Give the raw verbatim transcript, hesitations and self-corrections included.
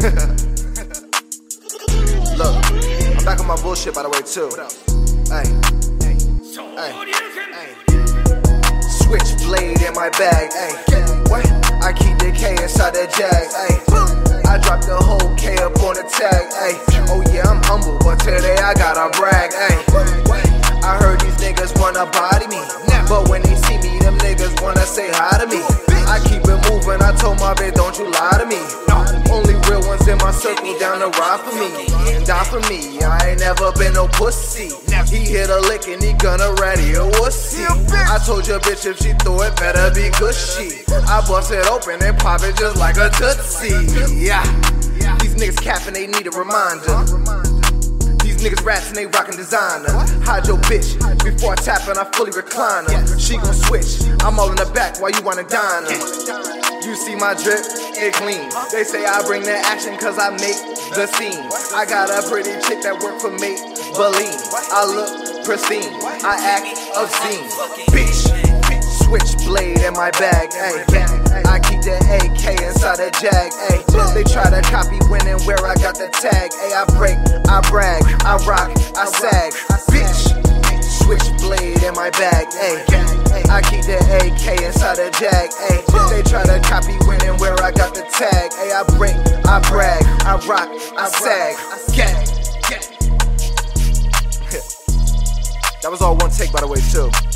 Look, I'm back on my bullshit by the way too. Hey, hey, hey, switchblade in my bag. Hey, what? I keep the K inside that jag. Hey, I dropped the whole K up on the tag. Hey, oh yeah, I'm humble, but today I gotta brag. Hey, I heard these niggas wanna body me, but when they see me, them niggas wanna say hi to me. I keep it moving, I told my bitch, don't you lie to me. Only real ones in my circle down to ride for me and die for me. I ain't never been no pussy. He hit a lick and he gonna ratty a wussy. I told your bitch if she throw it, better be gushy. I bust it open and pop it just like a tootsie. Yeah, these niggas capping, they need a reminder. These niggas rats and they rockin' designer. Hide your bitch before I tap and I fully recline her. She gon' switch, I'm all in the back while you wanna dine her. You see my drip, it clean. They say I bring the action cause I make the scene. I got a pretty chick that work for Maybelline. I look pristine, I act obscene. Bitch, switchblade in my bag, ayy. I keep the A K inside the jag, ayy. They try to copy when and where I got the tag, ayy. I break, I brag, I rock, I sag. Bitch, switchblade in my bag, ayy. I keep the A K inside the jag, ayy. They try to copy when and where I got the tag, ayy. I break, I brag, I rock, I sag. Gang, gang. That was all one take by the way too.